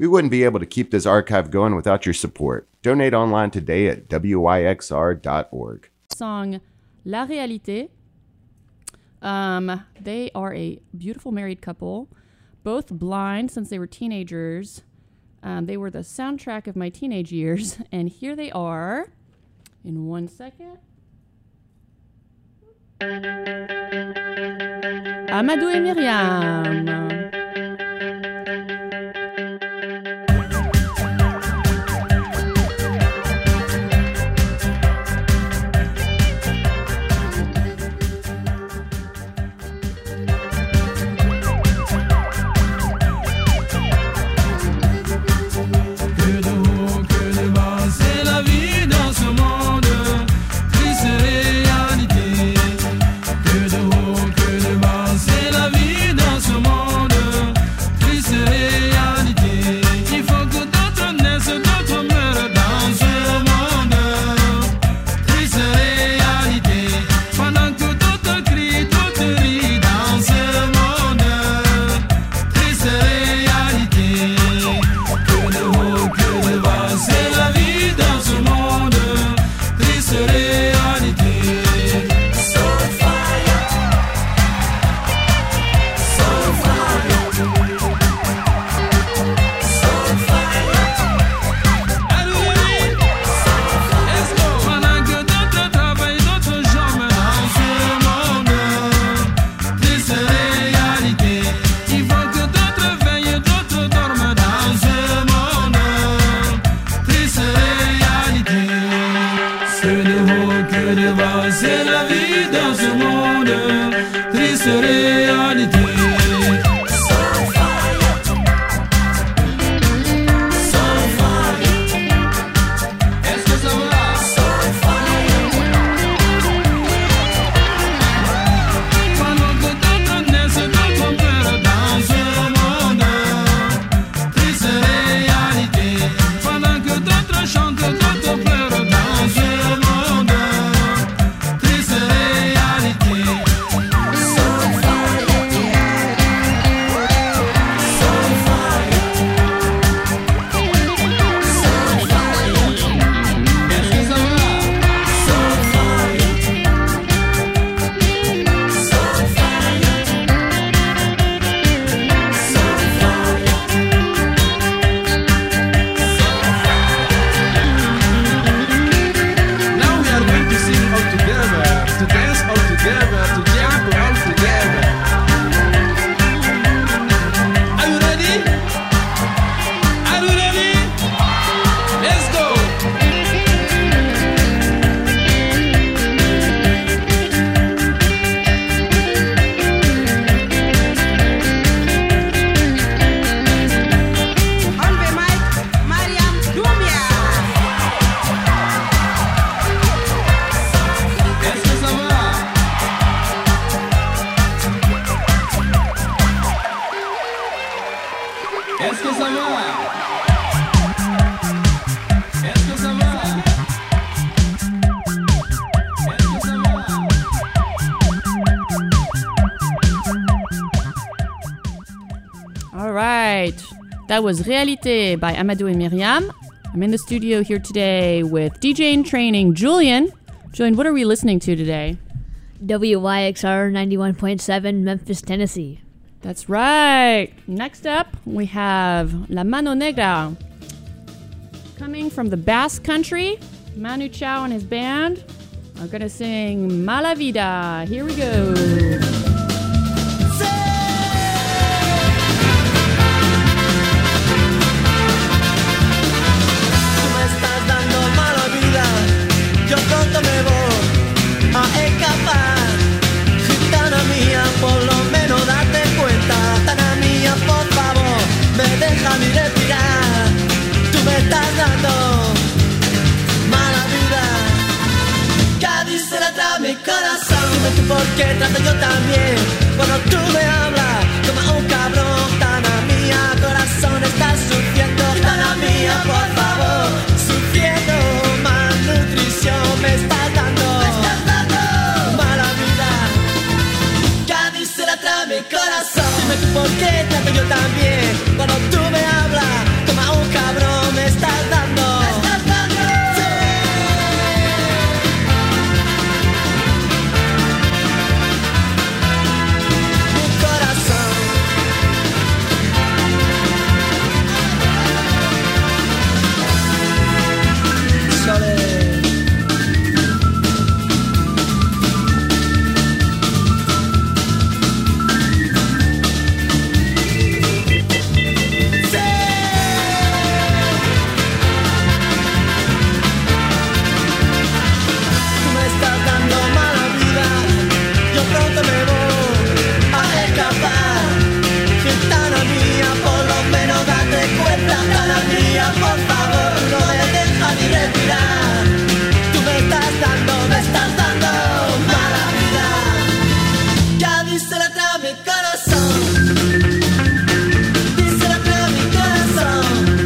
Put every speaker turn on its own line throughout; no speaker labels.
We wouldn't be able to keep this archive going without your support. Donate online today at wyxr.org.
Song La Réalité. They are a beautiful married couple, both blind since they were teenagers. They were the soundtrack of my teenage years, and here they are in 1 second. Amadou et Myriam. That was Réalité by Amadou and Myriam. I'm in the studio here today with DJ in training, Julian. Julian, what are we listening to today?
WYXR 91.7 Memphis, Tennessee.
That's right. Next up, we have La Mano Negra. Coming from the Basque Country, Manu Chao and his band are going to sing Mala Vida. Here we go.
Yo pronto me voy a escapar. Gitana mía, por lo menos date cuenta. Gitana mía, por favor, me deja mi respirar. Tú me estás dando mala vida. Cádiz se la trae mi corazón. Dime tú por qué trato yo también. Cuando tú me hablas como un cabrón. Gitana mía, corazón, estás sufriendo. Gitana mía, por favor, sufriendo. Malnutrición me estás dando mala vida. Cádiz se la trae mi corazón. Dime tú por qué trato yo también. Cuando tú me hablas como cuenta, pana mía, por favor, no me deja ni respirar. Tú me estás dando mala vida. Ya díselo a mi corazón. Díselo a mi corazón.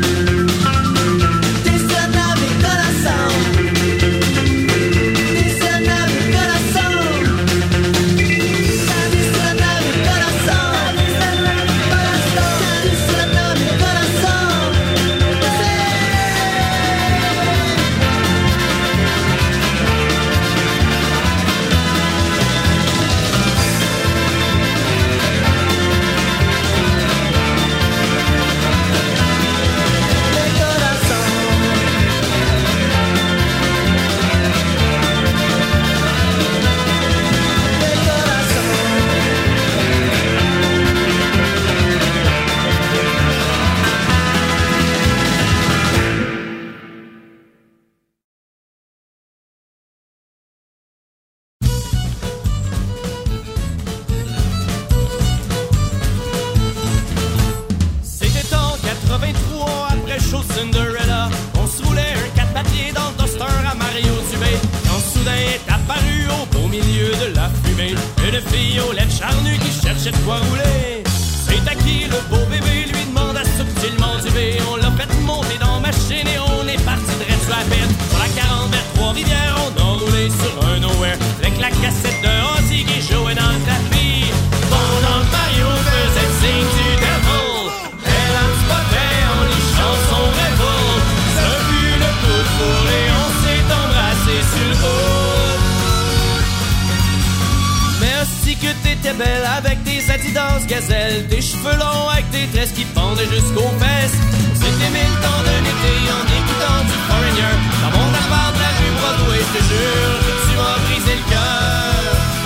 Díselo a mi corazón. Díselo a mi corazón. Ya díselo a mi corazón. Díselo a mi corazón. Ya díselo a mi corazón.
C'était en 83, après Show Cinderella. On se roulait un 4 papiers dans le toaster à Mario Dubé. Quand soudain est apparu au beau milieu de la fumée une fille aux lèvres charnues qui cherchait de quoi rouler. C'est à qui le beau bébé lui demanda subtilement Dubé. On l'a fait monter dans ma machine et on est parti direct sur la perte. Sur la 40 vers Trois-Rivières, on a roulé sur un nowhere avec la cassette de Ozzy qui jouait dans le tapis. Pendant que Mario faisait le signe du devil, elle a spoté en lichant son révol. Ce fut le coup de foudre et on s'est embrassé sur le haut. Merci que t'étais belle avec tes Adidas Gazelle, tes cheveux longs avec tes tresses qui pendaient jusqu'aux fesses. C'était mille temps d'un été en écoutant du Foreigner dans mon appart de la rue Broadway. Je te jure que tu m'as brisé le cœur.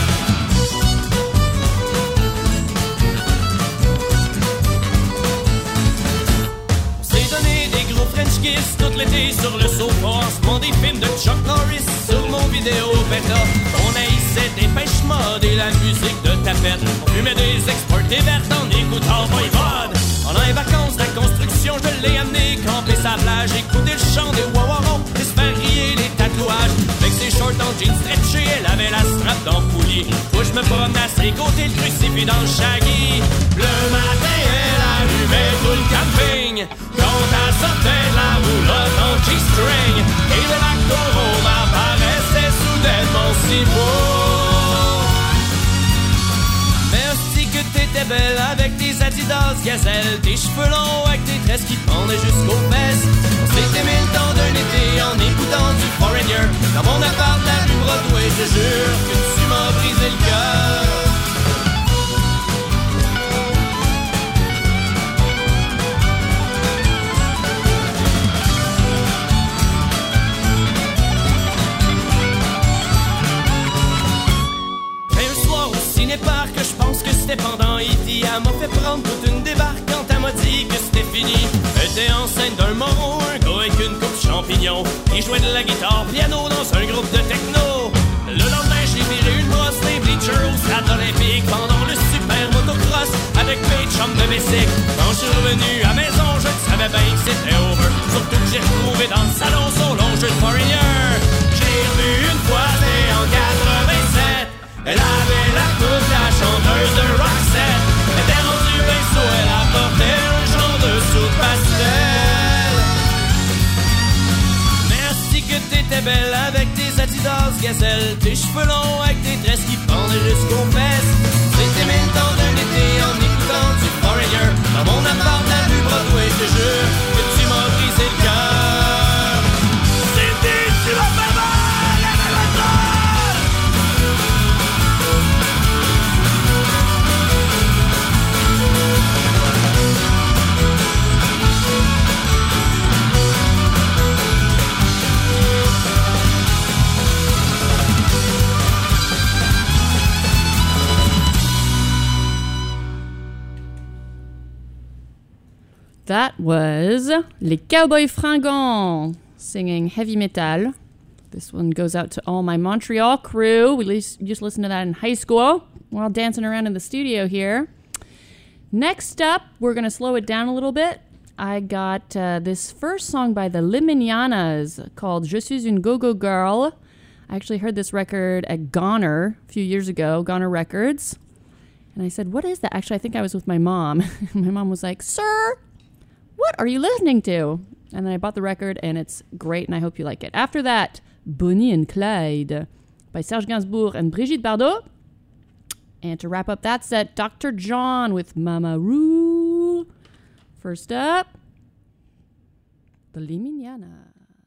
On s'est donné des gros French kiss tout l'été sur le sofa en se font des films de Chuck Norris sur mon vidéo bêta. On haïssait des pêches mode et la musique de tapette. On fumait des exportés vertes en écoutant Voivode. Pendant les vacances de la construction, je l'ai amené camper sa plage, écouter le chant des wawarons et se faire griller les tatouages. Avec ses shorts en jeans stretchés, elle avait la strap dans le poulier. Moi je me promenais à ses côtés, le crucifix dans le shaggy. Le matin, elle allumait tout le camping quand elle sortait de la roulotte en G-string. Et le lac d'Oro m'apparaissait soudainement si beau. Merci que t'étais belle avec tes Adidas Gazelle, tes cheveux longs avec tes tresses qui pendaient jusqu'aux fesses. On s'était mis le temps d'un été en écoutant du Foreigner dans mon appart de la rue Broadway. Je te jure que tu m'as brisé le cœur. Cinéparc, je pense que c'était pendant E.T. Elle m'a fait prendre toute une débarque quand elle m'a dit que c'était fini. Elle était enceinte d'un moron, un gars avec une coupe champignon. Il jouait de la guitare piano dans un groupe de techno. Le lendemain, j'ai viré une brosse des bleachers au stade olympique pendant le super motocross avec mes chums de bicycle. Quand je suis revenu à maison, je savais bien que c'était over. Surtout que j'ai retrouvé dans le salon son long jeu de Foreigner. J'ai revu une fois, c'était en 87. Elle avait la coupe, la chanteuse de Roxette. Elle était rendue bien saut, elle apportait un genre de soupe pastel. Merci que t'étais belle avec tes Adidas Gazelle, tes cheveux longs avec tes tresses qui pendaient jusqu'aux fesses. C'était mille temps d'un été en écoutant du Foreigner dans mon appart de la rue Broadway. Je te jure que tu m'as brisé le cœur. C'était tu m'as fait mal, la même.
That was Les Cowboys Fringants singing heavy metal. This one goes out to all my Montreal crew. We used to listen to that in high school while dancing around in the studio here. Next up, we're going to slow it down a little bit. I got this first song by the Liminianas called Je suis une go-go girl. I actually heard this record at Goner a few years ago, Goner Records. And I said, what is that? Actually, I think I was with my mom. My mom was like, sir, what are you listening to? And then I bought the record, and it's great, and I hope you like it. After that, Bonnie and Clyde by Serge Gainsbourg and Brigitte Bardot. And to wrap up that set, Dr. John with Mama Ru. First up, the Liminiana.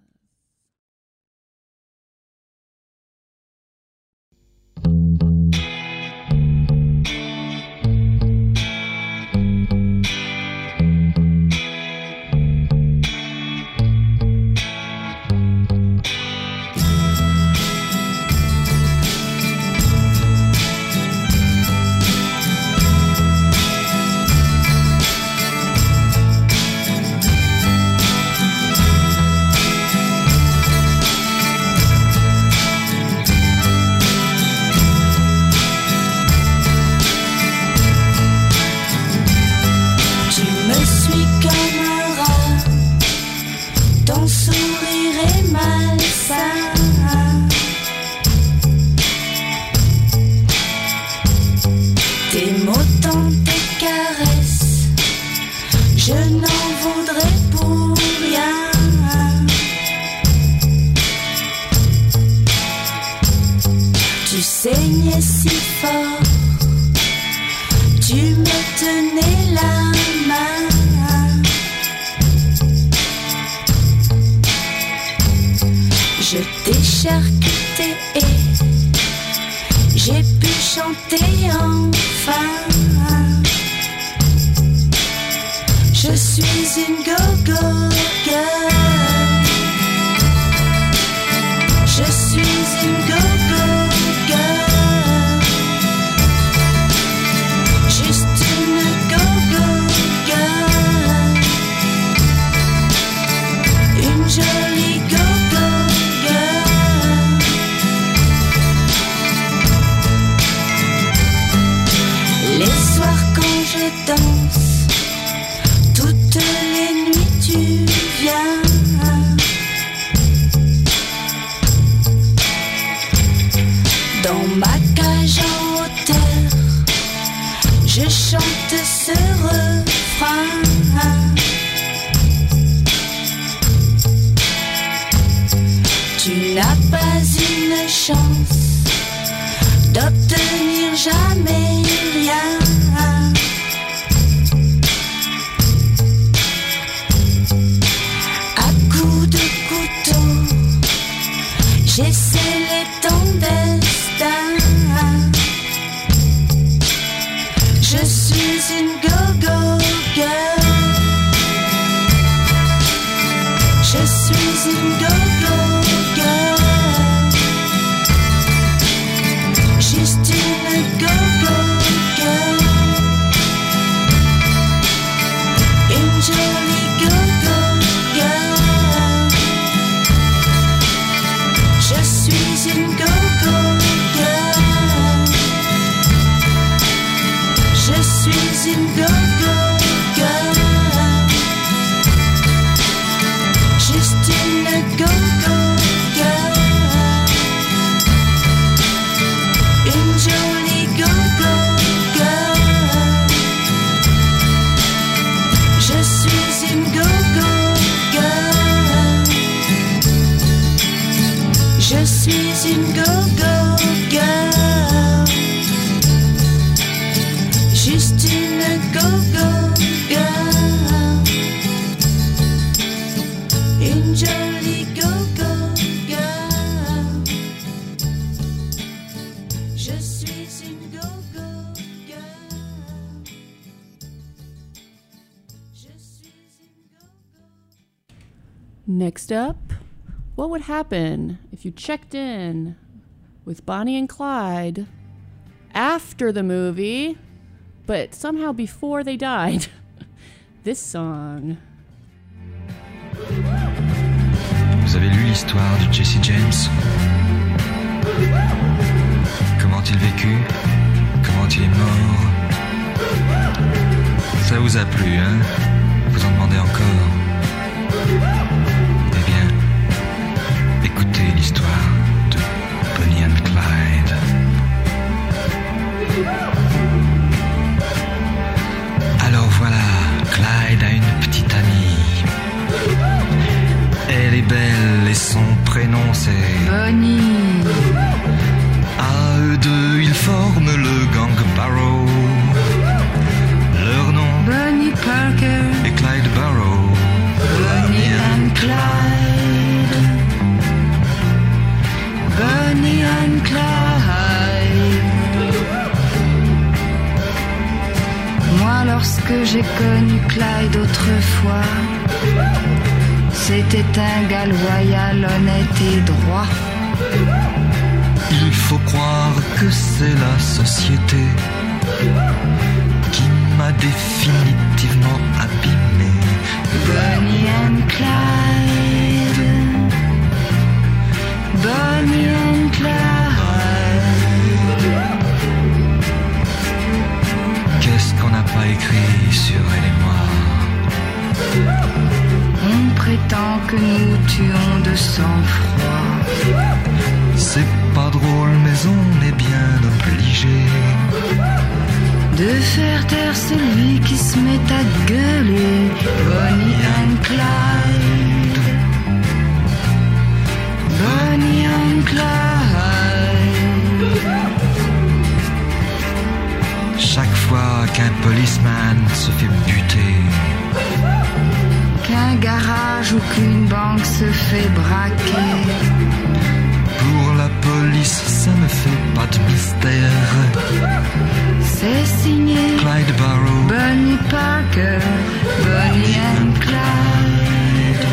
Next up, what would happen if you checked in with Bonnie and Clyde after the movie, but somehow before they died? This song.
Vous avez lu l'histoire de Jesse James? Comment il vécut? Comment il est mort? Ça vous a plu, hein? vous en demandez encore? Eh bien, écoutez l'histoire de Bonnie and Clyde. Alors voilà, Clyde a une petite amie. Elle est belle et son prénom c'est
Bonnie.
À eux deux, ils forment le gang Barrow. Leur nom,
Bonnie Parker.
et Clyde Barrow.
Bonnie and Clyde. Bonnie and Clyde. Moi, lorsque j'ai connu Clyde autrefois, c'était un gars loyal, honnête et droit.
Il faut croire que c'est la société qui m'a définitivement abîmé.
Bonnie and Clyde. Bonnie and Clyde.
Qu'est-ce qu'on n'a pas écrit sur elle et moi?
On prétend que nous tuons de sang-froid.
C'est pas drôle mais on est bien obligé
De faire taire celui qui se met à gueuler. Bonnie and Clyde. Bonnie and Clyde.
chaque fois qu'un policeman se fait buter.
Qu'un garage ou qu'une banque se fait braquer.
Pour la police, ça me fait pas de mystère.
C'est signé
Clyde Barrow,
Bonnie Parker, Bonnie and Clyde.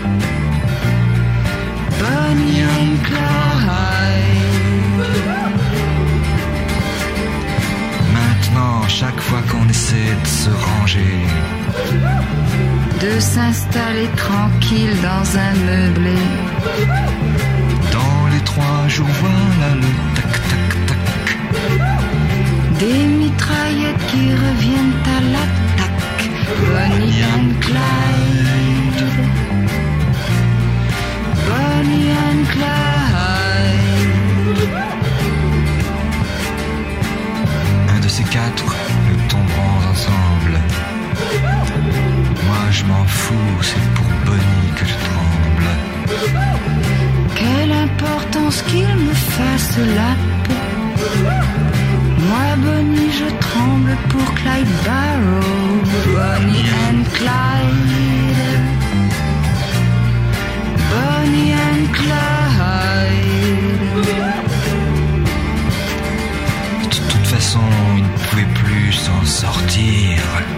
Bonnie and Clyde.
Maintenant, chaque fois qu'on essaie de se ranger,
de s'installer tranquille dans un meublé.
dans les 3 jours, voilà le tac-tac-tac.
Des mitraillettes qui reviennent à l'attaque. Bonnie and Clyde. Bonnie and Clyde.
Un de ces 4, nous tomberons ensemble. Moi je m'en fous, c'est pour Bonnie que je tremble.
Quelle importance qu'il me fasse la peau. Moi, Bonnie, je tremble pour Clyde Barrow. Bonnie and Clyde. Bonnie and Clyde.
De toute façon, il ne pouvait plus s'en sortir.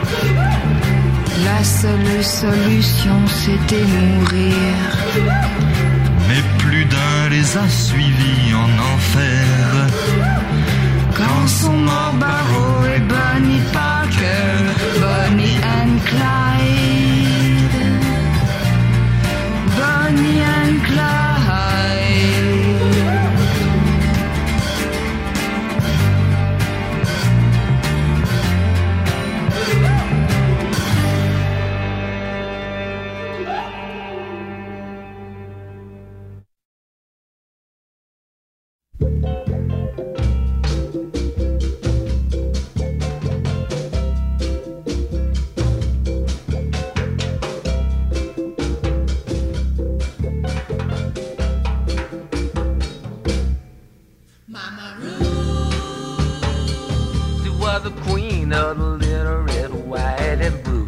La seule solution, c'était mourir.
Mais plus d'un les a suivis en enfer.
Quand sont morts Barrow et Bonnie Parker, Bonnie and Clyde. Bonnie and Clyde.
She was the queen of the little red, white, and blue.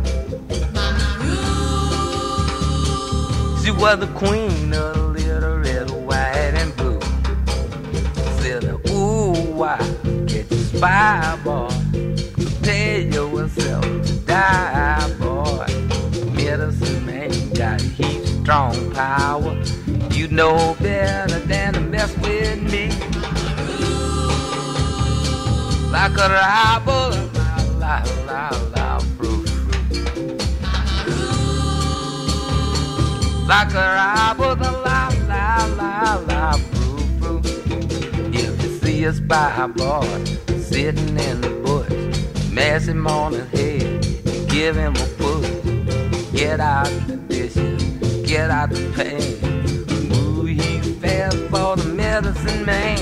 She was the queen of the little red, white, and blue. Said, ooh, why get you spy, boy? Prepare yourself to die, boy. Medicine man got heat, strong power. You know better than to mess with me. Like a robber, la la la, fruit. Like a robber, la la la la, fruit. If you see a spy boy sitting in the bush, mash him on his head, give him a push. Get out the dishes, get out the pain. Ooh, he fell for the medicine man.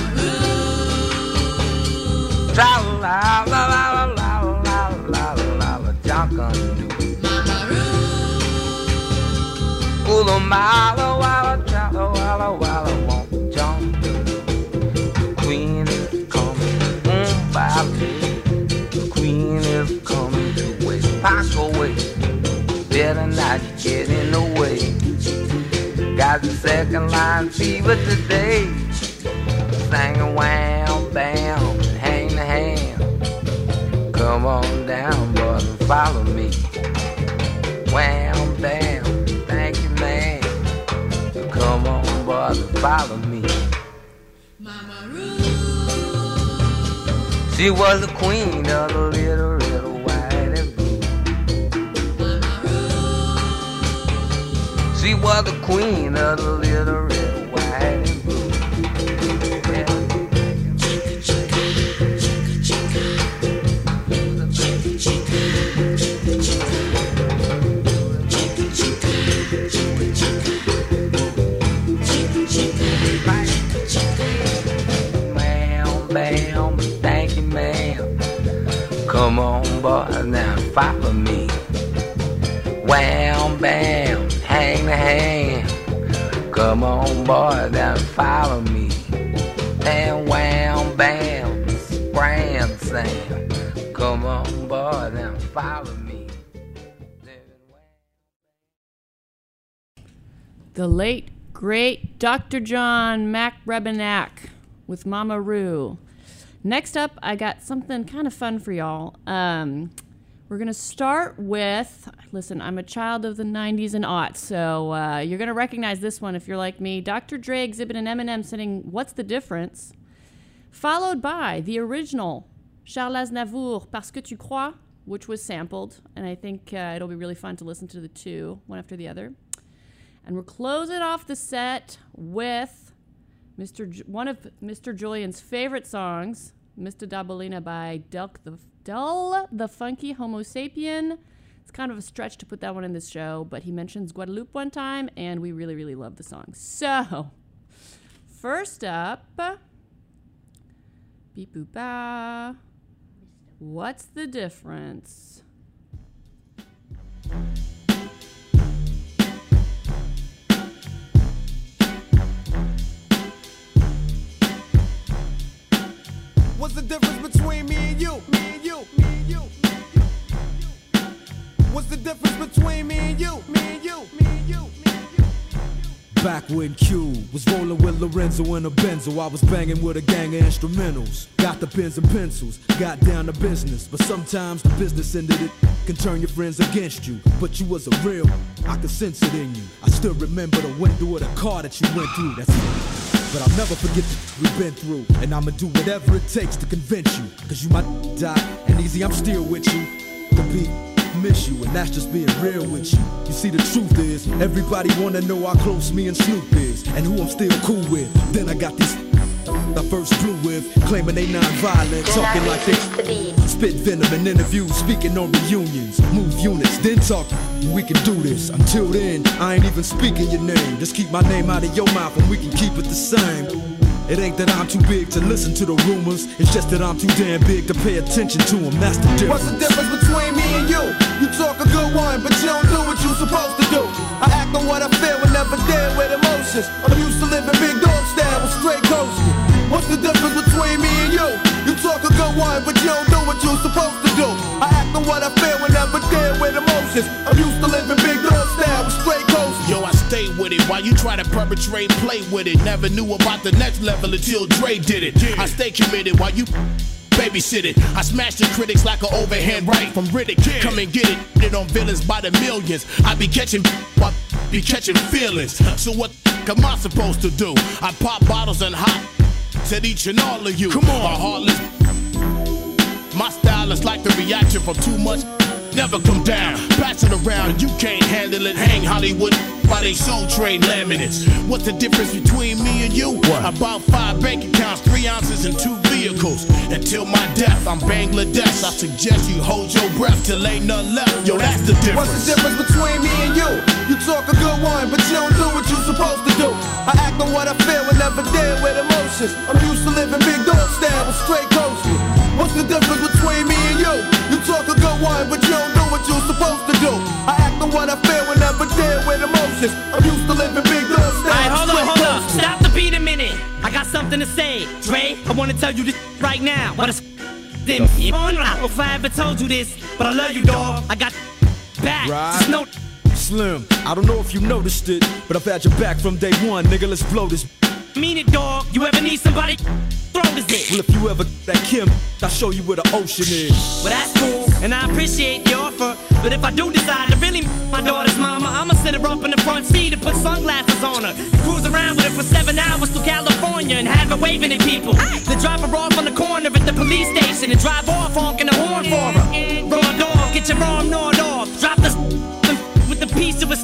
Tra-la-la-la-la-la-la-la-la, Junkanoo. Ooh, the mala-walla-walla-walla-walla won't jump. The queen is coming, the queen is coming to waste. Pack away, better not get in the way. Got the second line fever today. Singing wham, bam, hang the hand. Come on down, brother, follow me. Wham, bam, thank you, man. Come on, brother, follow me. Mama Ruth. She was the queen of the little red, white, and blue. Mama Ruth. She was the queen of the little red, white, and blue. Bam, thank you, ma'am. Come on, boy, now follow me. Wham, bam, hang the hand. Come on, boy, now follow me. And wham, bam, scram, Sam. Come on, boy, now follow me.
The late, great Dr. John McRebenack with Mama Roo. Next up, I got something kind of fun for y'all. We're going to start with, listen, I'm a child of the 90s and aughts, so you're going to recognize this one if you're like me. Dr. Dre, Exhibit, and Eminem singing What's the Difference? Followed by the original Charles Aznavour, Parce que tu crois, which was sampled. And I think it'll be really fun to listen to the two, one after the other. And we'll close it off the set with one of Mr. Julian's favorite songs, Mr. Dabolina by Del the Funky Homo Sapien. It's kind of a stretch to put that one in this show, but he mentions Guadeloupe one time, and we really, really love the song. So, first up, beep boop ba. What's the difference?
What's the difference between me and you? Me and you, me and you, me and you. What's the difference between me and you? Me and you, me and you, me and you.
Back when Q was rolling with Lorenzo in a Benzo, I was banging with a gang of instrumentals. Got the pens and pencils, got down to business. But sometimes the business end of it can turn your friends against you. But you was a real, I could sense it in you. I still remember the window of the car that you went through. That's it. But I'll never forget what we've been through. And I'ma do whatever it takes to convince you. Cause you might die, and easy, I'm still with you. The beat, miss you, and that's just being real with you. You see, the truth is, everybody wanna know how close me and Snoop is, and who I'm still cool with. Then I got these I first blew with, claiming they non-violent, talking like they spit venom in interviews, speaking on reunions, move units, then talk. We can do this. Until then, I ain't even speaking your name. Just keep my name out of your mouth and we can keep it the same. It ain't that I'm too big to listen to the rumors. It's just that I'm too damn big to pay attention to them. That's the difference.
What's the difference between me and you? You talk a good one, but you don't do what you supposed to do. I act on what I feel and never deal with emotions. I'm used to living big dog style with straight coasting. What's the difference between me and you? You talk a good one, but you don't do what you supposed to do. I act on what I feel and never deal with emotions. I'm used to living big dog style with straight coasting.
Yo, I stay with it while you try to perpetrate, play with it. Never knew about the next level until Dre did it. I stay committed while you babysit it. I smash the critics like an overhand right from Riddick. Come and get it on villains by the millions. I be catching feelings. So what am I supposed to do? I pop bottles and hot at each and all of you. Come on, heartless. My style is like the reaction from too much never come down. Pass it around and you can't handle it. Hang Hollywood by they soul trade laminates. What's the difference between me and you? What? About 5 bank accounts, 3 ounces and 2 vehicles. Until my death, I'm Bangladesh. I suggest you hold your breath till ain't none left. Yo, that's the difference.
What's the difference between me and you? You talk a good one, but you don't do what you supposed to do. I act on what I feel and never deal with emotions. I'm used to living big dog style with straight coasting. What's the difference between me and you? You talk a good one, but you don't do what you're supposed to do. I act on what I feel and never deal with emotions. I'm used to living big dog style.
Alright, hold up. Stop the beat a minute. I got something to say. Dre, I wanna tell you this right now. What is them? If I ever told you this, but I love you, dog. I got back.
Right.
Just know.
Slim, I don't know if you noticed it, but I've had your back from day one, nigga. Let's blow this.
Mean it, dog. You ever need somebody? Throw this dick.
Well, if you ever that Kim, I'll show you where the ocean is.
Well, that's cool, and I appreciate the offer. But if I do decide to really my daughter's mama, I'ma sit her up in the front seat and put sunglasses on her. Cruise around with her for 7 hours to California and have her waving at people. Then drop her off on the corner at the police station and drive off honking the horn for her. Raw dog, get your arm gnawed off. Drop the with the piece of a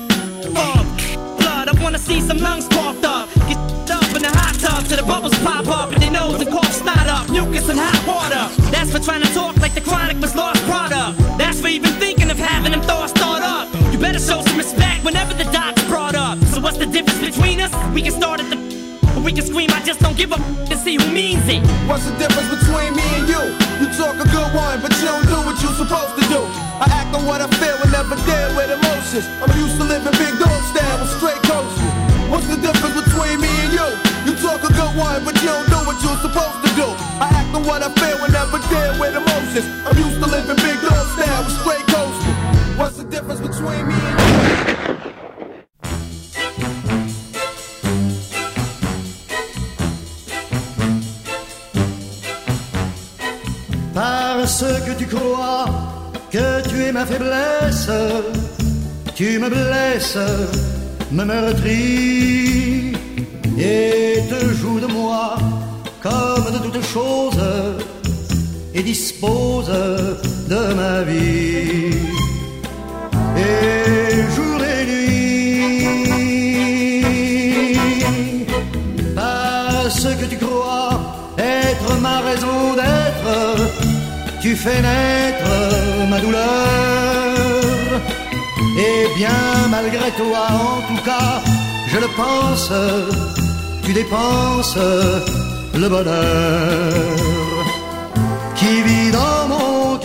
blood. I wanna see some lungs coughed up. Get up in the hot tub till the bubbles pop up and their nose and cough snot up. Mucus and hot water. That's for trying to talk like the chronic was lost product. That's for even thinking of having them thoughts thought up. You better show some respect whenever the doc's brought up. So what's the difference between us? We can start at the or we can scream, I just don't give a and see who means it.
What's the difference between me and you? You talk a good one, but you don't do what you're supposed to do. I act on what I feel and never deal with emotions. I'm used to living big dog style with straight coasting. What's the difference between me and you? You talk a good one, but you don't do what you're supposed to do. I act on what I feel and never deal with emotions. I'm used to living big dog style with straight coasting. What's the difference between me and you?
Parce que tu crois que tu es ma faiblesse, tu me blesses, me meurtris et te joues de moi comme de toutes choses et dispose de ma vie. Et jour et nuit, parce que tu crois être ma raison d'être, tu fais naître ma douleur. Et bien malgré toi, en tout cas, je le pense, tu dépenses le bonheur qui vit dans mon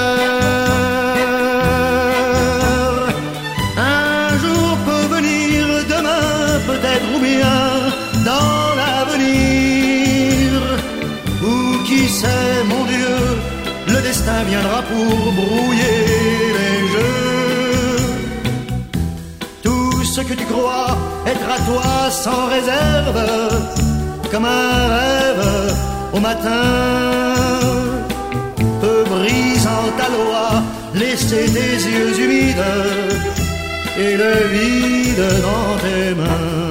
cœur. Un jour peut venir, demain peut-être ou bien dans l'avenir, ou qui sait, mon Dieu, le destin viendra pour brouiller les jeux. Tout ce que tu crois être à toi sans réserve, comme un rêve au matin, peut brisant ta loi laisser tes yeux humides et le vide dans tes mains.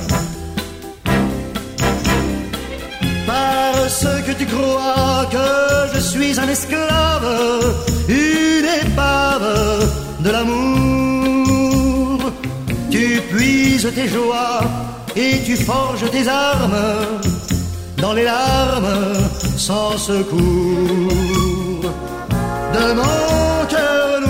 Parce que tu crois que je suis un esclave, une épave de l'amour, tu puises tes joies et tu forges tes armes dans les larmes sans secours de mon cœur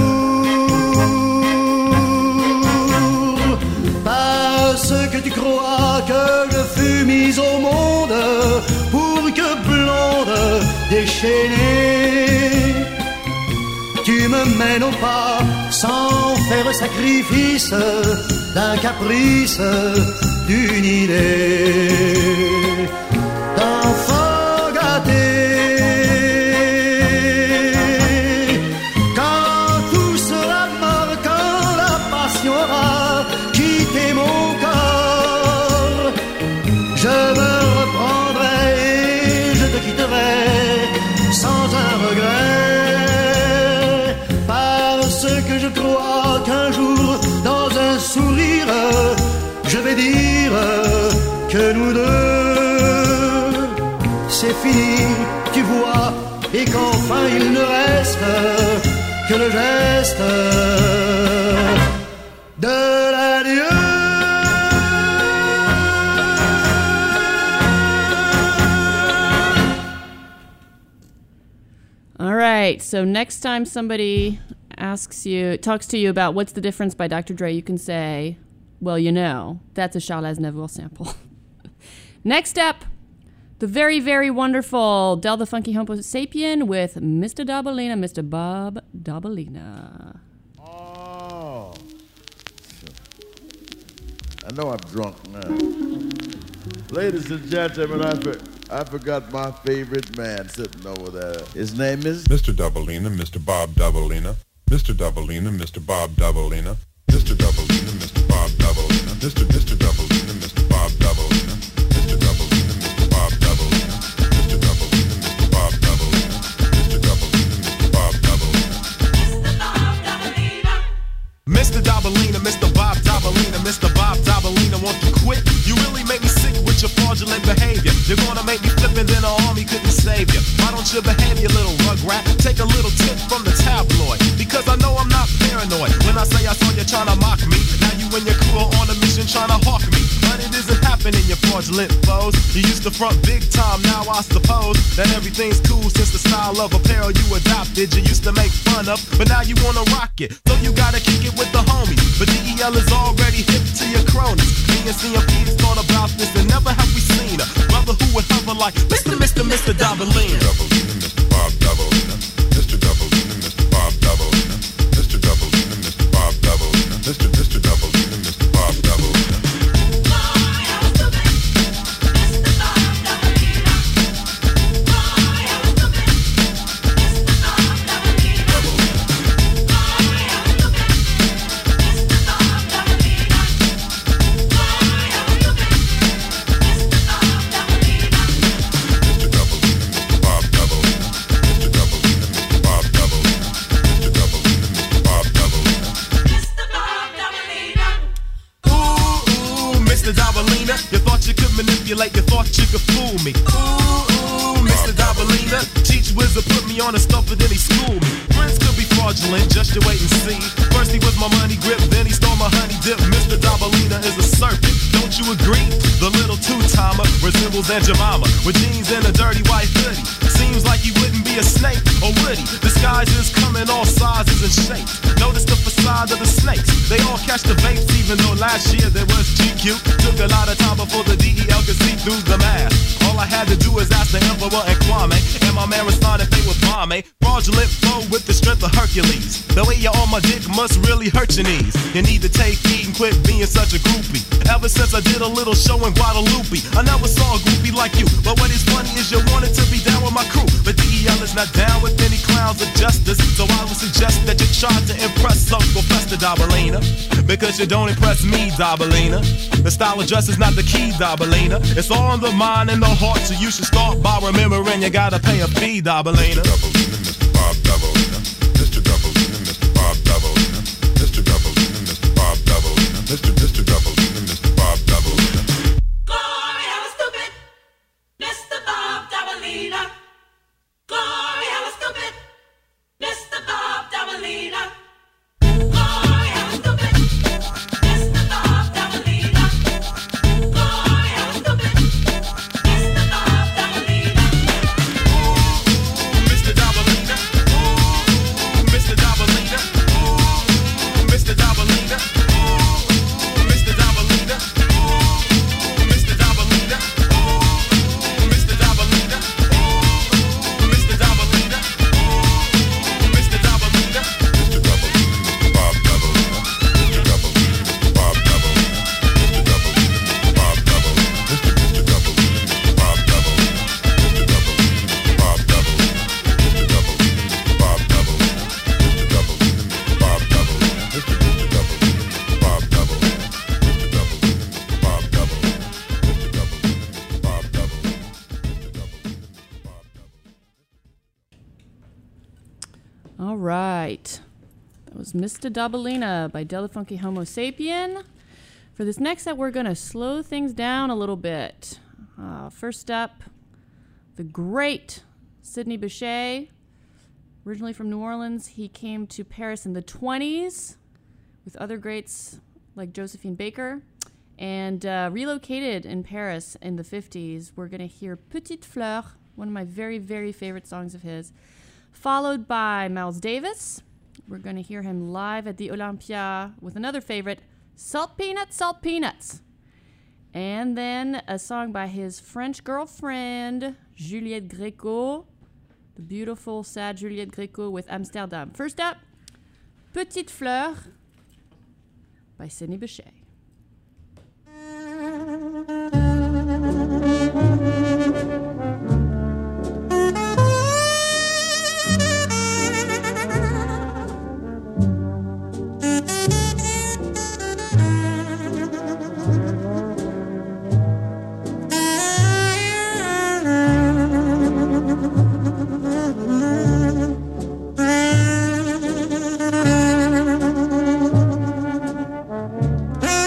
lourd. Parce que tu crois que je fus mise au monde pour que blonde déchaînée, tu me mènes au pas sans faire sacrifice d'un caprice, d'une idée d'enfant gâté. Quand tout sera mort, quand la passion aura quitté mon corps, je me reprendrai et je te quitterai sans un regret. Parce que je crois qu'un jour, dans un sourire, je vais dire que nous deux, c'est fini, tu vois, et qu'enfin il ne reste que le geste de l'adieu.
All right, so next time somebody talks to you about what's the difference by Dr. Dre, you can say, well, you know, that's a Charles Aznavour sample. Next up, the very, very wonderful Del the Funky Homo Sapien with Mr. Dabalina, Mr. Bob Dabalina.
Oh. I know I'm drunk now. Ladies and gentlemen, I forgot my favorite man sitting over there. His name is
Mr. Dabalina, Mr. Bob Dabalina. Mr. Dabalina, Mr. Bob Dabalina. Mr. Dabalina, Mr. Bob Dabalina. Mr. Dabalina, Mr. Bob Dabalina. Mr. Dabalina, Mr. Bob Dabalina. Mr. Dabalina, Mr. Bob Dabalina. Mr. Dabalina, Mr. Bob Dabalina.
Mr. Dabalina, Mr. Bob Dabalina, Mr. Bob Dabalina, won't you quit? You really make me sick with your fraudulent behavior. You're gonna make me flip and then the army couldn't save you. Why don't you behave, you little rugrat? Take a little tip from the tabloid, because I know I'm not paranoid. When I say I saw you trying to mock me, now you and your crew are on a mission trying to hawk me. But it isn't happening, you fraudulent foes. You used to front big time, now I suppose that everything's cool since the style of apparel you adopted. You used to make fun of, but now you wanna rock it. So you gotta kick it with the homies. But DEL is already hip to your cronies. Me and CMP's thought about this and never have we seen a brother who would hover like Mr. Dabalina.
Dabalina, Mr. Bob Dabalina. Mr. Dabalina, Mr. Bob Dabalina. Mr. Dabalina, Mr. Bob Dabalina. Mr. Dabalina, Mr. Bob Dabalina.
You thought you could manipulate, you thought you could fool me. Ooh, Mr. Dabalina. Teach wizard put me on a stuff and then he schooled me. Friends could be fraudulent, just you wait and see. First he was my money grip, then he stole my honey dip. Mr. Dabalina is a serpent, don't you agree? The little two-timer resembles Aunt Jemima with jeans and a dirty white hoodie. Seems like he wouldn't be a snake, or would he? Disguises come in all sizes and shapes. Notice the facade of the snakes. They all catch the vapes, even though last year there was GQ. Took a lot of time before the DEL could see through the mask. All I had to do is ask the Emperor and Kwame, and my man responded they was Kwame. Fraudulent flow with the strength of Hercules. The way you're on my dick must really hurt your knees. You need to take heed and quit being such a groupie. Ever since I did a little show in Guadalupe, I never saw a groupie like you. But what is funny is you wanted to be down with my crew, but DEL is not down with any clowns of justice. So I would suggest that you try to impress Uncle Fester Dabalina, because you don't impress me, Dabalina. The style of dress is not the key, Dabalina. It's all in the mind and the heart, so you should start by remembering you gotta pay a fee, Dabalina.
Mr. Bob Dabalina. Mr. Dabalina, Mr. Bob Dabalina. Mr. Dabalina, Mr. Bob Dabalina. Mr. Dabalina, Mr. Bob Dabalina.
Glory, I was stupid, Mr. Bob Dabalina. Glory, I was stupid, Mr. Bob Dabalina. Glory, I was stupid, Mr. Bob Dabalina. Glory, I was stupid, Mr. Bob Dabalina.
Mr. Dabalina. Mr. Dabalina. Mr. Dabalina. Mr. Dabalina. Mr. Dabalina. Mr. Dabalina. Mr. Dabalina. Mr. Dabalina.
Mr. Dabalina, Mr. Bob Dabalina. Mr. Dabalina, Mr. Bob Dabalina. Mr. Dabalina, Mr. Bob Dabalina. Mr. Dabalina, Mr. Bob Dabalina. Mr. Dabalina, Mr. Bob Dabalina. Mr. Dabalina, Mr. Bob Dabalina. Mr. Dabalina, Mr. Bob Dabalina. Mr. Dabalina, Mr. Bob Dabalina. Mr. Dabalina, Mr. Bob Dabalina. Mr. Dabalina, Mr. Bob Dabalina. Mr. Dabalina, Mr. Bob Dabalina.
All right. That was Mr. Dabalina by Del the Funky Homo Sapien. For this next set, we're going to slow things down a little bit. First up, the great Sidney Bechet Originally from New Orleans, he came to Paris in the 20s with other greats like Josephine Baker and relocated in Paris in the 50s. We're going to hear Petite Fleur, one of my very, very favorite songs of his, followed by Miles Davis. We're going to hear him live at the Olympia with another favorite, Salt Peanuts, Salt Peanuts. And then a song by his French girlfriend, Juliette Gréco, the beautiful, sad Juliette Gréco with Amsterdam. First up, Petite Fleur by Sidney Bechet.
Petite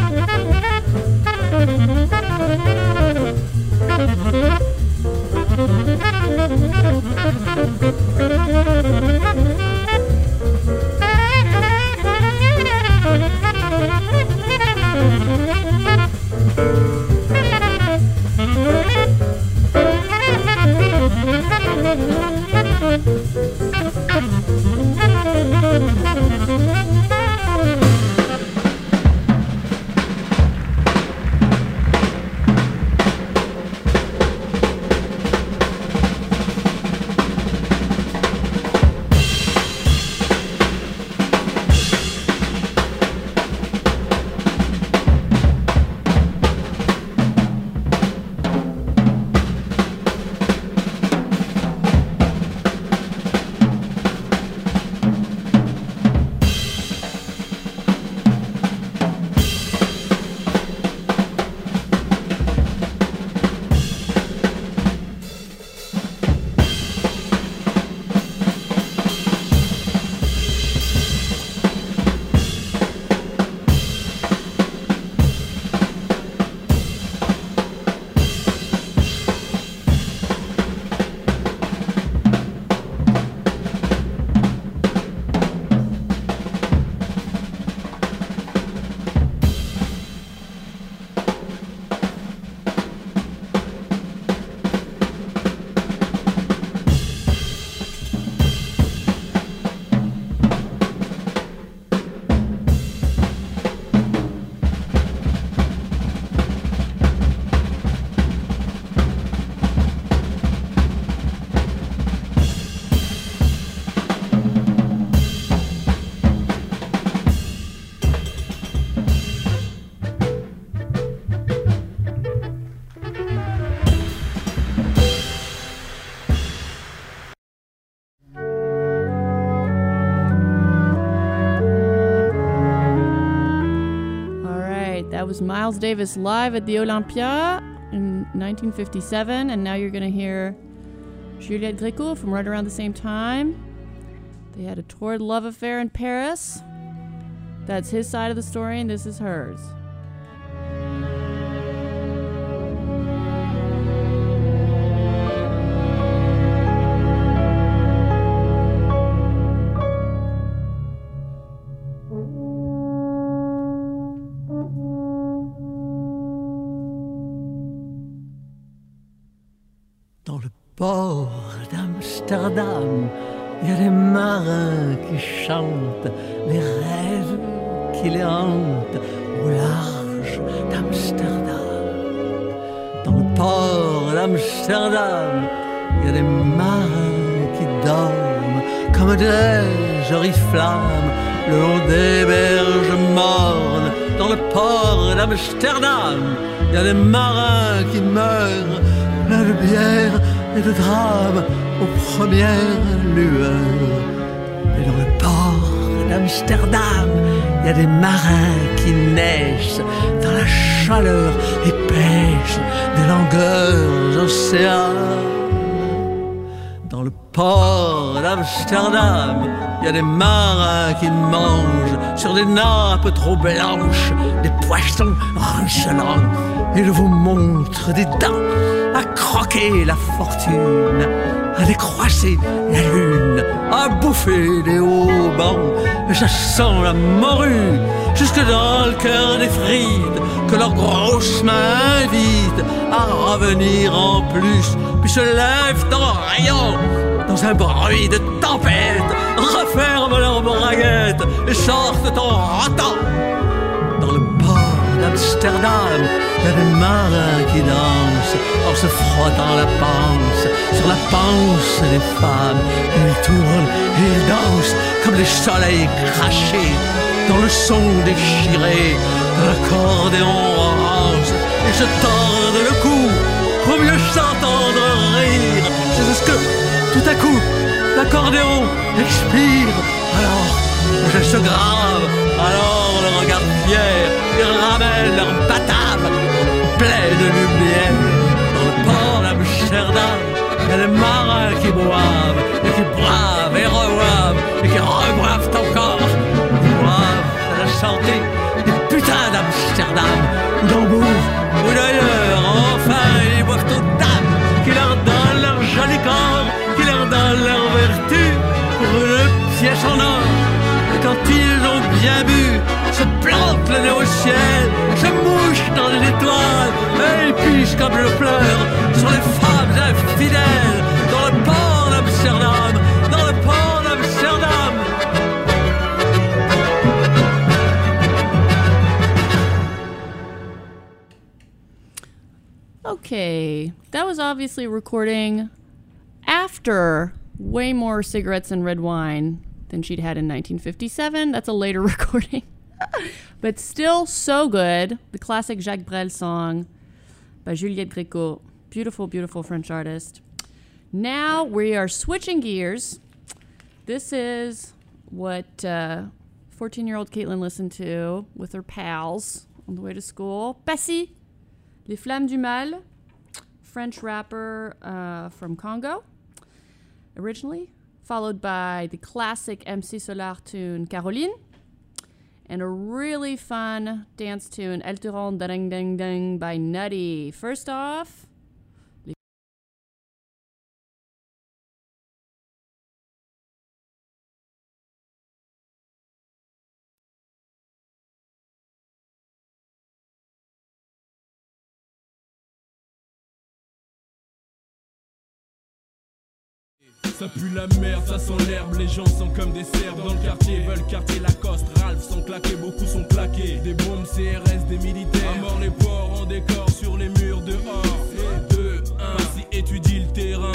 That was Miles Davis live at the Olympia in 1957, and now you're going to hear Juliette Gréco from right around the same time. They had a torrid love affair in Paris. That's his side of the story, and this is hers.
Dans le port d'Amsterdam, il y a des marins qui chantent les rêves qui les hantent au large d'Amsterdam. Dans le port d'Amsterdam, il y a des marins qui dorment comme des oriflammes le long des berges mornes. Dans le port d'Amsterdam, il y a des marins qui meurent plein de bière et de drames aux premières lueurs. Et dans le port d'Amsterdam, il y a des marins qui naissent dans la chaleur épaisse des longueurs océanes. Dans le port d'Amsterdam, il y a des marins qui mangent sur des nappes trop blanches des poissons ruisselants. Ils vous montrent des dents à croquer la fortune, à décroisser la lune, à bouffer des haubans. Et ça sent la morue jusque dans le cœur des frites que leurs grosses mains invitent à revenir en plus. Puis se lèvent en riant dans un bruit de tempête, referment leurs braguettes et sortent en rotant. Dans le port d'Amsterdam, il y a des marins qui dansent en se frottant la panse sur la panse des femmes. Et ils tournent et ils dansent comme des soleils crachés dans le son déchiré de l'accordéon orange. Et se tordent le cou pour mieux s'entendre rire. C'est ce que, tout à coup, l'accordéon expire. Alors, le geste grave, alors le regard fier, ils ramènent leur batave pleine de lumière. Dans le port d'Amsterdam, il y a des marins qui boivent, et qui bravent et revoivent, et qui reboivent encore. Ils boivent à la santé des putains d'Amsterdam. ou d'Hambourg, ou d'ailleurs. Enfin, ils boivent aux dames qui leur donnent leur joli corps, qui leur donnent leur vertu pour une pièce en or. Et quand ils ont bien bu, se plantent le nez au ciel, se mouchent dans les étoiles, et ils pichent comme je pleure sur les femmes infidèles dans le port d'Amsterdam, dans le port d'Amsterdam.
Okay, that was obviously a recording after way more cigarettes and red wine than she'd had in 1957. That's a later recording. But still so good. The classic Jacques Brel song by Juliette Gréco. Beautiful, beautiful French artist. Now we are switching gears. This is what 14-year-old Caitlin listened to with her pals on the way to school. Passy, Les Flammes du Mal, French rapper from Congo originally, followed by the classic MC Solar tune Caroline, and a really fun dance tune Elle te rend ding ding ding by Nutty. First off,
Ça pue la merde, ça sent l'herbe, les gens sont comme des cerfs dans le quartier, veulent quartier Lacoste, Ralph sont claqués, beaucoup sont plaqués, des bombes CRS, des militaires, à mort les porcs en décor sur les murs dehors, 2, 1, si étudie le terrain,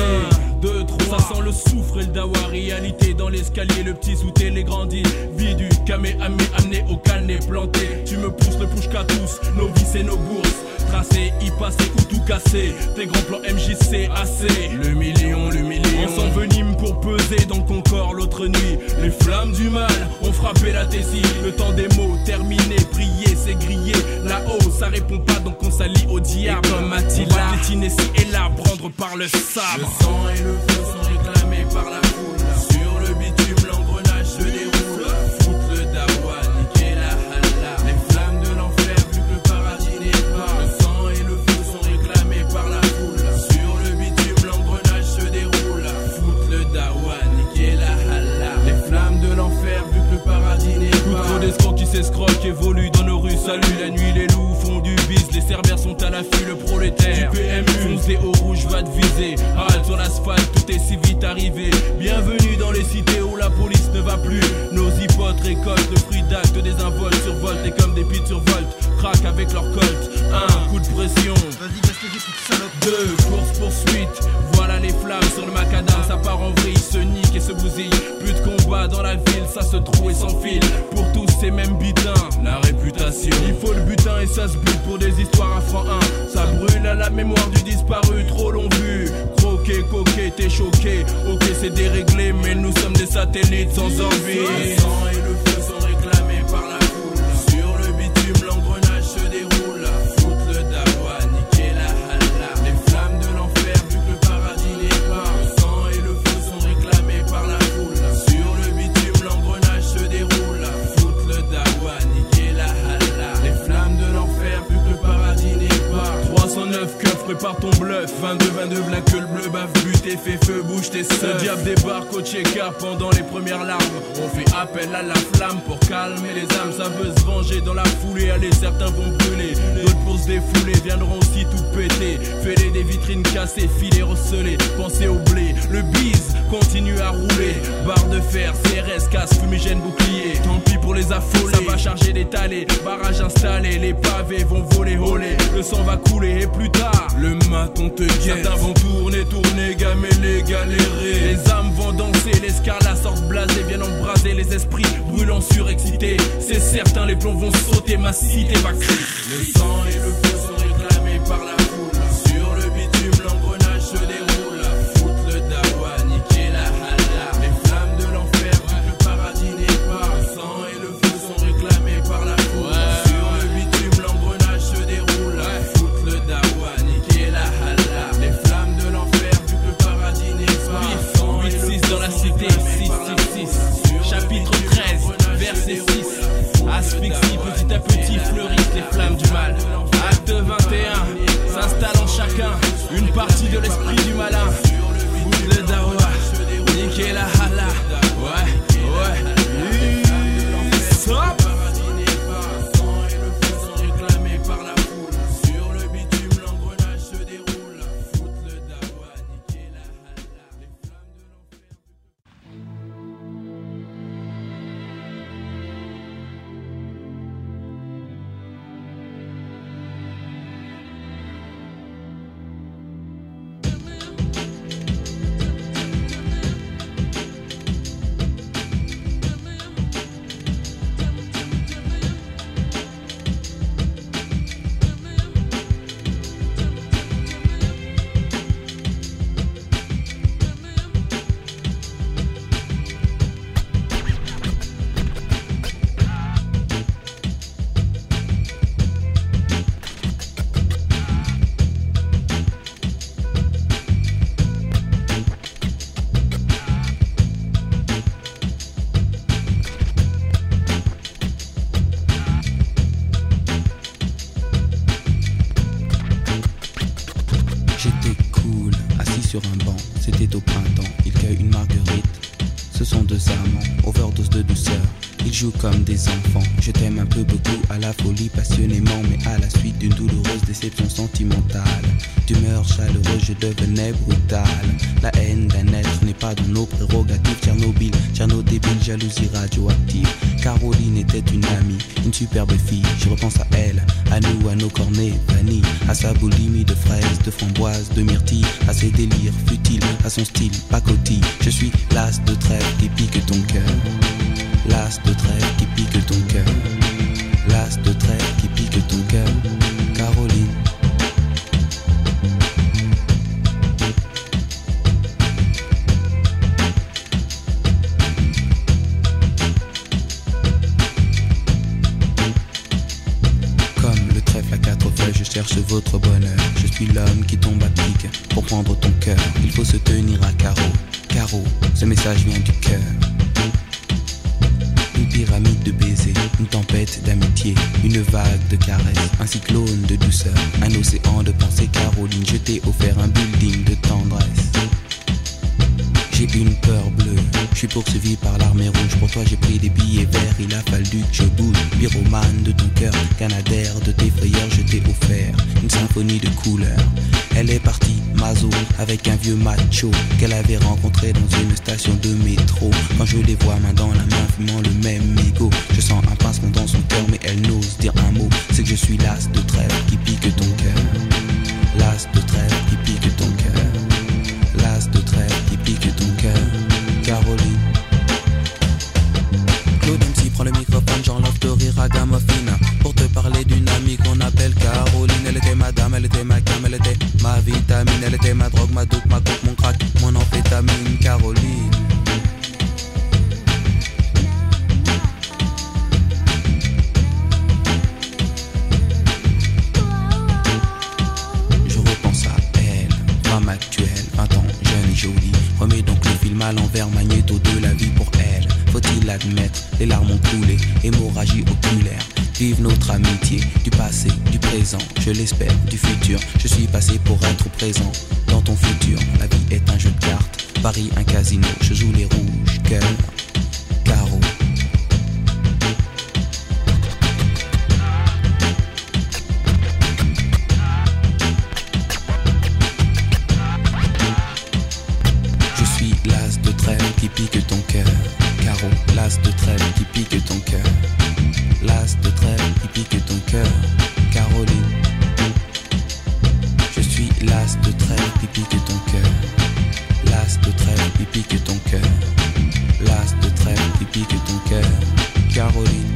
1, 2, 3, ça sent le soufre et le dawa, réalité dans l'escalier, le petit sous télégrandi, vie du camé amené au canet planté, tu me pousses le push qu'à tous, nos vices et nos bourses, tracé, y passer ou tout casser, tes grands plans MJC AC, le million, on s'envenime pour peser dans ton corps l'autre nuit, les flammes du mal ont frappé la thésie, le temps des mots terminé, prier c'est griller, là-haut ça répond pas donc on s'allie au diable, comme Attila, on va piétiner ci et là, prendre par le sabre, le sang et le feu sont réclamés par la foule, sur le bitume l'engrenage se déroule, foutre le dawa, niquer la halla, les flammes de l'enfer vu que le paradis n'est pas, le sang et le feu sont réclamés par la foule, sur le bitume l'engrenage se déroule, foutre le dawa, niquer la halla, les flammes de l'enfer vu que le paradis n'est pas, trop d'escrocs qui s'escroquent évoluent dans nos rues, salut la nuit les loups font du bis, les cerbères sont à l'affût, le prolétaire du PMU, fonce des hauts rouges va te viser, halte sur l'asphalte, tout est si vite arrivé, bienvenue dans les cités où la police ne va plus, nos hypotes récoltent le fruit d'actes des involtes, survoltent et comme des pites survoltent, craquent avec leur colt, 1, coup de pression, vas-y casse les petites salopes, 2, course poursuite, voilà les flammes sur le macadam, ça part en vrille, se nique et se bousille, plus de combat dans la ville, ça se trouve et s'enfile, pour tous ces mêmes butins, la réputation, il faut le butin et ça se bute pour des histoires à franc 1, ça brûle à la mémoire du disparu, trop long vu, croqué, coqué, t'es choqué, ok c'est déréglé, mais nous sommes des satellites sans envie, le sang et le feu sont réclamés par la foule, sur le bitume l'engrenage se déroule, foutre le dawa, niquer la halla, les flammes de l'enfer vu que le paradis n'est pas, le sang et le feu sont réclamés par la foule, sur le bitume l'engrenage se déroule, foutre le dawa, niquer la halla, les flammes de l'enfer vu que le paradis n'est pas, 309 keufs, prépare ton bluff, 22 black que le bleu bave, but et fait feu, bouge tes seufs, le diable débarque au Tchéka pendant les premières larmes, on fait appel à la flamme pour calmer les âmes, ça veut se venger dans la foulée, allez certains vont brûler, d'autres pour se défouler, viendront aussi tout péter, fêler des vitrines cassées, filets recelés, pensez au blé, le bise continue à rouler, barre de fer, CRS, casse, fumigène, bouclier, tant pis pour les affolés, ça va charger des talés, barrage installé, les pavés vont voler, voler, le sang va couler et plus tard, le maton te guette, certains vont tourner, gameler, galérer, les âmes vont danser, les scarlats sortent blasés, viennent embraser les esprits, brûlants surexcités, c'est certain les plombs vont sauter, ma cité va crier, le sang et le feu sont réclamés par la foule, sur le bitume l'engrenage se déroule, foutre le dawa, niquer la halla, les flammes de l'enfer vu que le paradis n'est pas, le sang et le feu sont réclamés par la foule, sur le bitume l'engrenage se déroule, foutre le dawa, niquer la halla, les flammes de l'enfer vu que le paradis n'est pas, 8-6 dans la cité, 6-6-6, chapitre 13, verset 6, asphyxie petit à petit fleurissent les flammes du mal,
deux amants, overdose de douceur. Ils jouent comme des enfants. Je t'aime un peu beaucoup, à la folie passionnément, mais à la suite d'une douloureuse déception sentimentale. D'humeur chaleureuse, je devenais brutal. La haine d'un être n'est pas dans nos prérogatives. Tchernobyl, Tcherno débile, jalousie radioactive. Caroline était une amie, une superbe fille. Je repense à elle, à nous, à nos cornets vanille, à sa boulimie de fraises, de framboises, de myrtilles, à ses délires futiles, à son style pacotille. Je suis l'as de trêve qui pique ton cœur. L'as de trêve qui pique ton cœur. L'as de trêve qui pique ton cœur. Caroline. Comme le trèfle à quatre feuilles, je cherche votre bonheur. Je suis l'homme qui tombe à pic pour prendre ton cœur. Il faut se tenir à carreau. Carreau, ce message vient du cœur. Une pyramide de baisers, une tempête d'amitié, une vague de caresses, un cyclone de douceur, un océan de pensées. Caroline, je t'ai offert un building de tendresse. J'ai une peur bleue, je suis poursuivi par l'armée rouge. Pour toi j'ai pris des billets verts, il a fallu que je bouge. Pyromane de ton cœur, canadair de tes frayeurs. Je t'ai offert une symphonie de couleurs. Elle est partie, Mazo, avec un vieux macho qu'elle avait rencontré dans une station de métro. Quand je les vois main dans la main, fumant le même mégot, je sens un pincement dans son cœur, mais elle n'ose dire un mot. C'est que je suis l'as de trêve qui pique ton cœur. L'as de trêve qui pique ton cœur. L'as de trêve qui pique ton cœur. Caroline. Claude MC prend le microphone, j'enlève de rire à Gamophina pour te parler d'une amie qu'on appelle Caroline. Elle était ma dame, elle était ma cam, elle était ma vitamine. Elle était ma drogue, ma dope, ma coke, mon crack, mon amphétamine. Caroline. Je repense à elle, femme actuelle, 20 ans, jeune et jolie. Remets donc le film à l'envers, magnéto de la vie pour elle. Faut-il l'admettre, les larmes ont coulé, hémorragie oculaire. Vive notre amitié, du passé, du présent, je l'espère, du futur. Je suis passé pour être présent dans ton futur. La vie est un jeu de cartes, Paris un casino. Je joue les rouges, cœur, carreau. Je suis l'as de trêve qui pique ton cœur. Carreau, l'as de trêve qui pique ton cœur. L'as de trêve qui pique ton cœur. Caroline. Je suis l'as de trêve qui pique ton cœur. L'as de trêve qui pique ton cœur. L'as de trêve qui pique ton cœur. Caroline.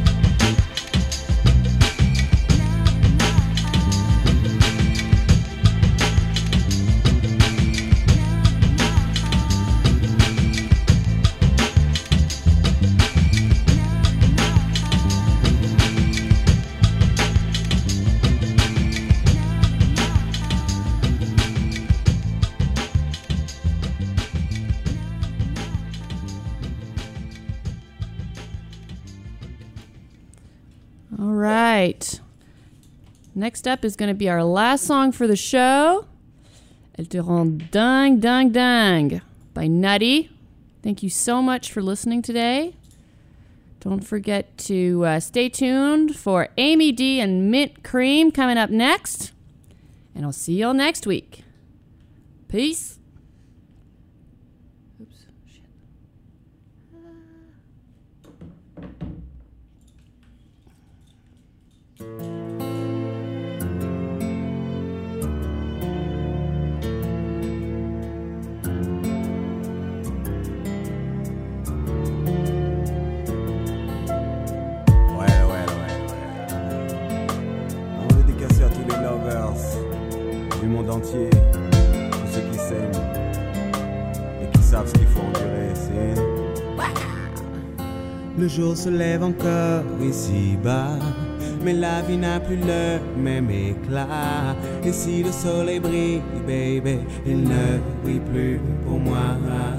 All right. Next up is going to be our last song for the show. Elle te rend dingue, dingue, dingue by Nutty. Thank you so much for listening today. Don't forget to stay tuned for Amy D and Mint Cream coming up next. And I'll see y'all next week. Peace.
Du monde entier, tous ceux qui s'aiment et qui savent ce qu'il faut endurer, c'est...
Le jour se lève encore ici-bas, mais la vie n'a plus le même éclat. Et si le soleil brille, baby, il ne brille plus pour moi.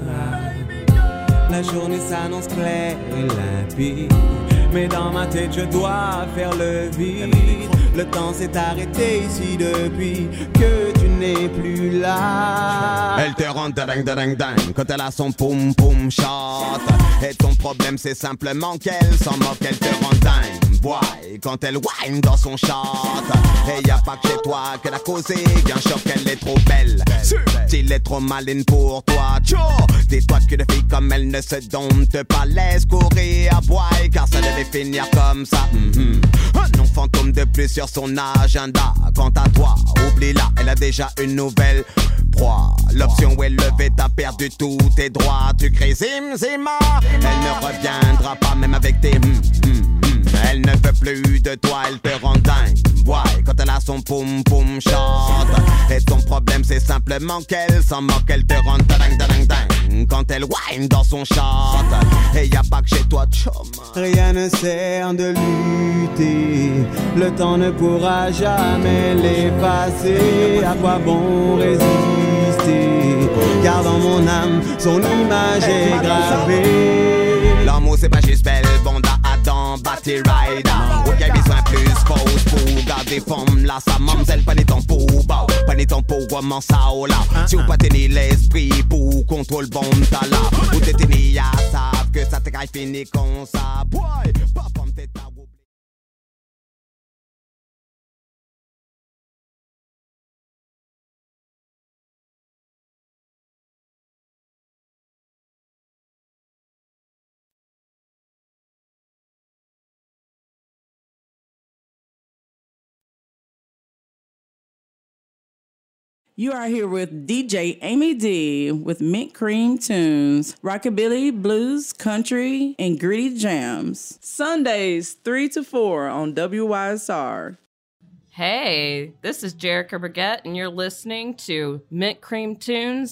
La journée s'annonce claire et limpide, mais dans ma tête je dois faire le vide. Le temps s'est arrêté ici depuis que tu n'es plus là.
Elle te rend ding ding ding quand elle a son poum poum shot. Et ton problème c'est simplement qu'elle s'en moque, elle te rend dingue. Boy, quand elle whine dans son shot. Et y a pas que chez toi qu'elle a causé un choc, elle est trop belle. S'il est trop maline pour toi, tcho. Dis-toi qu'une fille comme elle ne se dompte pas, laisse courir à boy, car ça devait finir comme ça. Un nom fantôme de plus sur son agenda. Quant à toi, oublie-la, elle a déjà une nouvelle proie. L'option est levée, t'as perdu tous tes droits. Tu crées zim zima, elle ne reviendra pas même avec tes Elle ne veut plus de toi, elle te rend dingue. Ouais, quand elle a son poum poum shot. Et ton problème c'est simplement qu'elle s'en moque, elle te rend dingue dingue dingue. Quand elle whine dans son shot. Et y a pas que chez toi, chum.
Rien ne sert de lutter, le temps ne pourra jamais l'effacer. À quoi bon résister? Car dans mon âme, son image est gravée.
L'amour c'est pas juste belle, bonda, Adam, Batty Rider. Ok, besoin plus pause pour garder forme là, sa mamzelle, pas ni ton pour bao, pas ni ton pour comment ça oh là. Si ou pas tenir l'esprit pour contrôle bon ta là. Ou t'es tenu à savent que ça te caille fini comme ça. Boy, pas comme t'es ta.
You are here with DJ Amy D with Mint Cream Tunes, rockabilly, blues, country, and gritty jams. Sundays 3 to 4 on WYSR.
Hey, this is Jerica Brigette, and you're listening to Mint Cream Tunes